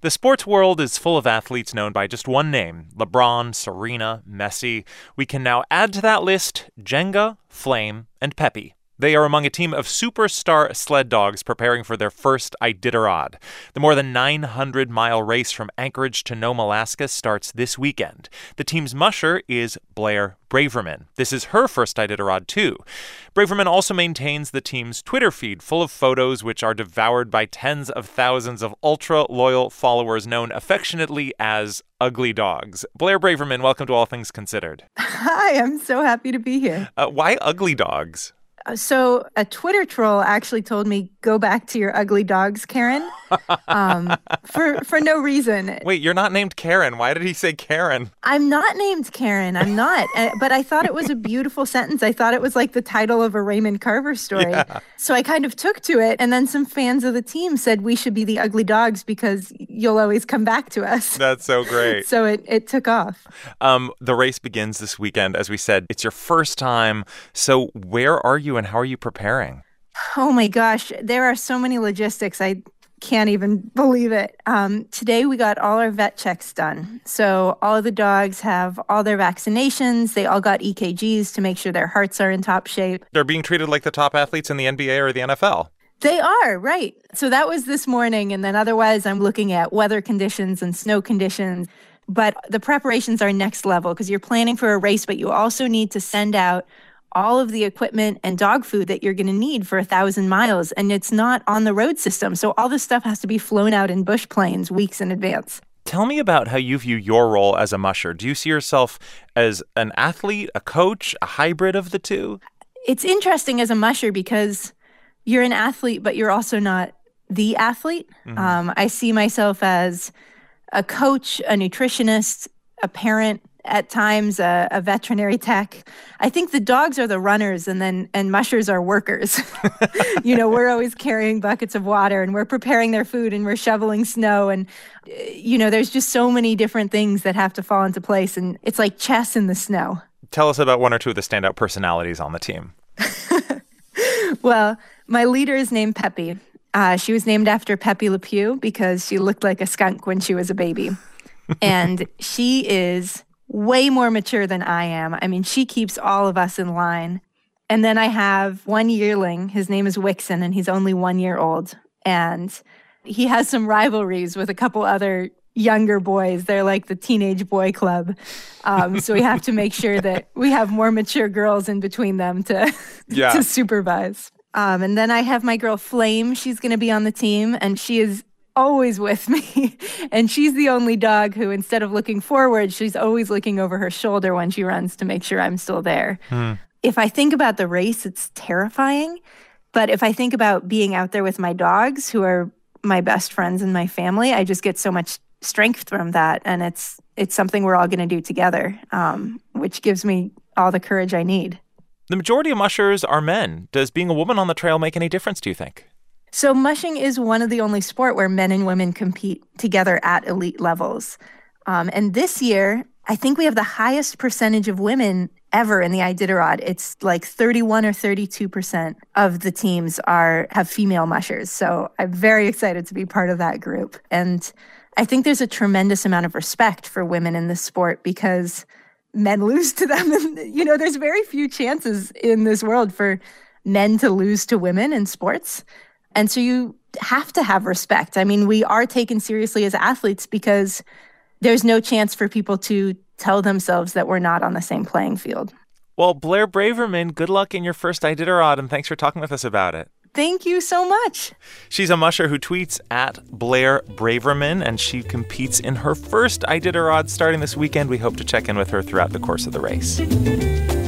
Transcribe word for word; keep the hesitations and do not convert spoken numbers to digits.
The sports world is full of athletes known by just one name, LeBron, Serena, Messi. We can now add to that list Jenga, Flame, and Pepe. They are among a team of superstar sled dogs preparing for their first Iditarod. The more than nine hundred mile race from Anchorage to Nome, Alaska starts this weekend. The team's musher is Blair Braverman. This is her first Iditarod, too. Braverman also maintains the team's Twitter feed full of photos which are devoured by tens of thousands of ultra-loyal followers known affectionately as Ugly Dogs. Blair Braverman, welcome to All Things Considered. Hi, I'm so happy to be here. Uh, why Ugly Dogs? So a Twitter troll actually told me, go back to your ugly dogs, Karen, um, for, for no reason. Wait, you're not named Karen. Why did he say Karen? I'm not named Karen. I'm not. Uh, but I thought it was a beautiful sentence. I thought it was like the title of a Raymond Carver story. Yeah. So I kind of took to it. And then some fans of the team said we should be the ugly dogs because you'll always come back to us. That's so great. So it, it took off. Um, the race begins this weekend. As we said, it's your first time. So where are you and how are you preparing? Oh my gosh, there are so many logistics. I can't even believe it. Um, today we got all our vet checks done. So all of the dogs have all their vaccinations. They all got E K Gs to make sure their hearts are in top shape. They're being treated like the top athletes in the N B A or the N F L. They are, right. So that was this morning. And then otherwise I'm looking at weather conditions and snow conditions. But the preparations are next level because you're planning for a race, but you also need to send out all of the equipment and dog food that you're going to need for a thousand miles. And it's not on the road system. So all this stuff has to be flown out in bush planes weeks in advance. Tell me about how you view your role as a musher. Do you see yourself as an athlete, a coach, a hybrid of the two? It's interesting as a musher because you're an athlete, but you're also not the athlete. Mm-hmm. Um, I see myself as a coach, a nutritionist, a parent, at times a, a veterinary tech. I think the dogs are the runners and then and mushers are workers. You know, we're always carrying buckets of water and we're preparing their food and we're shoveling snow. And, you know, there's just so many different things that have to fall into place. And it's like chess in the snow. Tell us about one or two of the standout personalities on the team. Well, my leader is named Pepe. Uh, she was named after Pepe Le Pew because she looked like a skunk when she was a baby. And she is way more mature than I am. I mean, she keeps all of us in line. And then I have one yearling. His name is Wixon, and he's only one year old. And he has some rivalries with a couple other younger boys. They're like the teenage boy club. Um, so we have to make sure that we have more mature girls in between them to, yeah. to supervise. Um, and then I have my girl Flame. She's going to be on the team, and she is always with me. And she's the only dog who, instead of looking forward, she's always looking over her shoulder when she runs to make sure I'm still there. Hmm. If I think about the race, it's terrifying. But if I think about being out there with my dogs, who are my best friends in my family, I just get so much strength from that. And it's it's something we're all going to do together, um, which gives me all the courage I need. The majority of mushers are men. Does being a woman on the trail make any difference, do you think? So mushing is one of the only sport where men and women compete together at elite levels. Um, and this year, I think we have the highest percentage of women ever in the Iditarod. It's like thirty-one or thirty-two percent of the teams are have female mushers. So I'm very excited to be part of that group. And I think there's a tremendous amount of respect for women in this sport because men lose to them. And, you know, there's very few chances in this world for men to lose to women in sports. And so you have to have respect. I mean, we are taken seriously as athletes because there's no chance for people to tell themselves that we're not on the same playing field. Well, Blair Braverman, good luck in your first Iditarod, and thanks for talking with us about it. Thank you so much. She's a musher who tweets at Blair Braverman, and she competes in her first Iditarod starting this weekend. We hope to check in with her throughout the course of the race.